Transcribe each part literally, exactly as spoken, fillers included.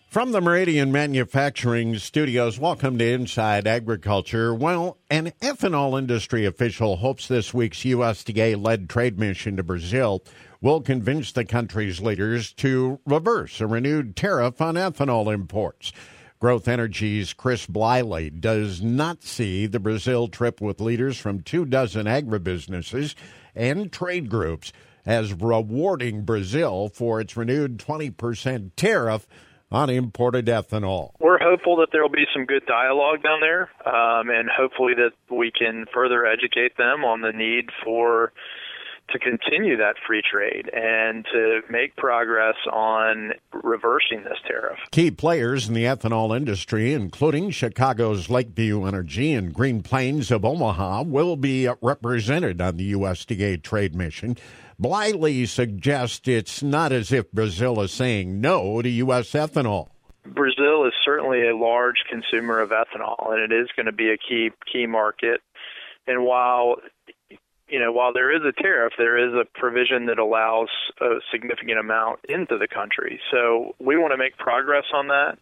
From the Meridian Manufacturing Studios, welcome to Inside Agriculture. Well, an ethanol industry official hopes this week's U S D A-led trade mission to Brazil will convince the country's leaders to reverse a renewed tariff on ethanol imports. Growth Energy's Chris Bliley does not see the Brazil trip with leaders from two dozen agribusinesses and trade groups as rewarding Brazil for its renewed twenty percent tariff on imported ethanol. We're hopeful that there will be some good dialogue down there, um, and hopefully that we can further educate them on the need for to continue that free trade and to make progress on reversing this tariff. Key players in the ethanol industry, including Chicago's Lakeview Energy and Green Plains of Omaha, will be represented on the U S D A trade mission. Bliley suggests it's not as if Brazil is saying no to U S ethanol. Brazil is certainly a large consumer of ethanol, and it is going to be a key key market. And while you know, while there is a tariff, there is a provision that allows a significant amount into the country. So we want to make progress on that.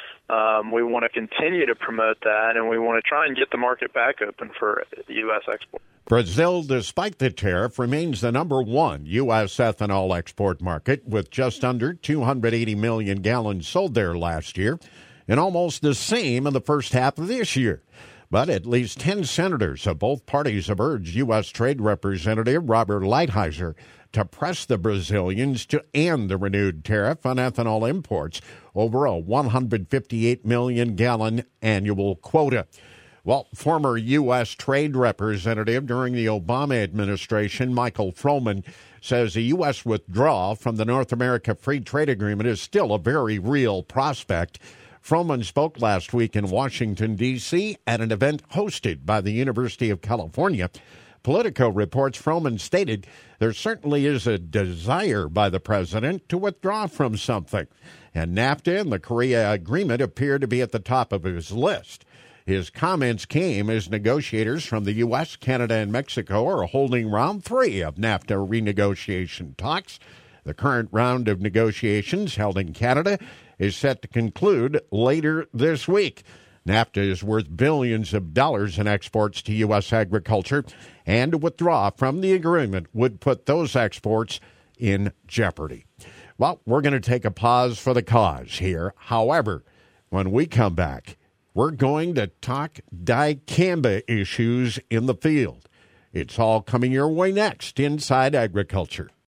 Um, we want to continue to promote that, and we want to try and get the market back open for U S export. Brazil, despite the tariff, remains the number one U S ethanol export market, with just under two hundred eighty million gallons sold there last year, and almost the same in the first half of this year. But at least ten senators of both parties have urged U S. Trade Representative Robert Lighthizer to press the Brazilians to end the renewed tariff on ethanol imports over a one hundred fifty-eight million gallon annual quota. Well, former U S. Trade Representative during the Obama administration, Michael Froman, says a U S withdrawal from the North America Free Trade Agreement is still a very real prospect. Froman spoke last week in Washington, D C at an event hosted by the University of California. Politico reports Froman stated there certainly is a desire by the president to withdraw from something, and NAFTA and the Korea Agreement appear to be at the top of his list. His comments came as negotiators from the U S, Canada, and Mexico are holding round three of NAFTA renegotiation talks. The current round of negotiations held in Canada is set to conclude later this week. NAFTA is worth billions of dollars in exports to U S agriculture, and to withdraw from the agreement would put those exports in jeopardy. Well, we're going to take a pause for the cause here. However, when we come back, we're going to talk dicamba issues in the field. It's all coming your way next inside Agriculture.